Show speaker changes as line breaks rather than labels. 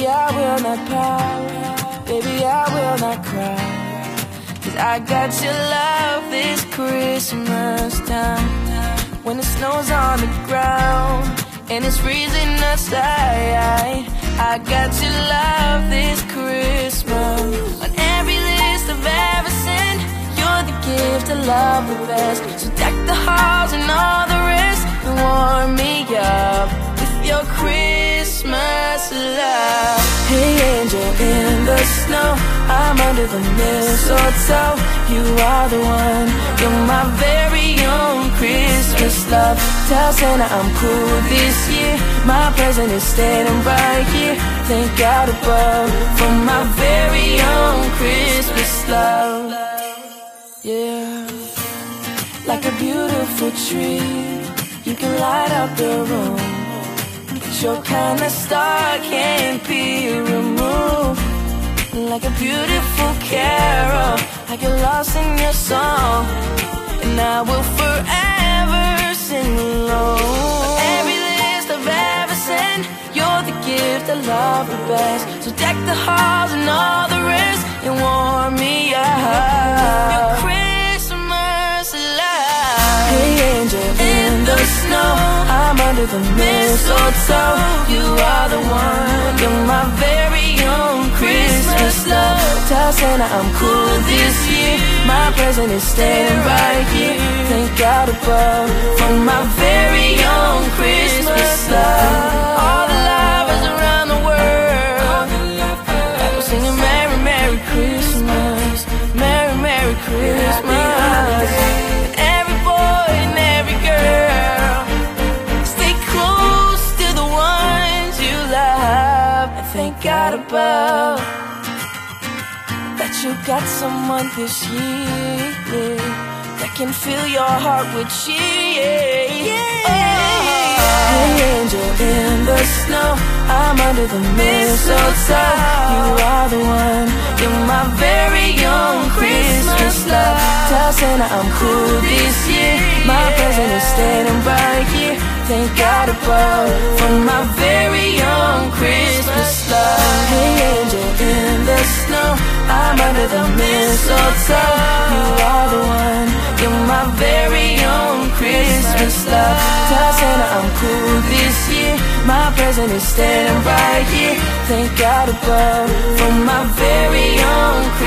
I will not pout. Baby, I will not cry. 'Cause I got your love this Christmas time. When the snow's on the ground and it's freezing outside, I got your love this Christmas. On every list I've ever sent, you're the gift I love the best. So deck the halls and all the rest and warm me up with your Christmas love. Hey angel in the snow, I'm under the mistletoe. You are the one, you're my very own Christmas love. Tell Santa I'm cool this year, my present is standing right here. Thank God above for my very own Christmas love. Yeah, like a beautiful tree, you can light up the room. Your kind of star can't be removed. Like a beautiful carol, I get lost in your song, and I will forever sing along. Every list I've ever sent, you're the gift I love the best. So deck the halls and all the rest and warm me up. Your Christmas love. Hey angel in the snow, I'm under the mistletoe. You are the one, you're my very own Christmas love. Tell Santa I'm cool this year, my present is staying right here. Thank God above for my very own Christmas love. All the lovers around the world, I'm singing Merry Merry Christmas, Merry Merry Christmas. Every boy and every girl, stay close to the ones you love. And thank God above that you got someone this year that can fill your heart with cheer. Hey angel in the snow, I'm under the mistletoe. You are the one, you're my very own Christmas love. Tell Santa I'm cool this year, my present is standing right here. Thank God above for my very own Christmas love. Hey angel in the snow, I'm under the mistletoe. You are the one, you're my very own Christmas love. Tell Santa I'm cool this year, my present is standing right here. Thank God above for my very own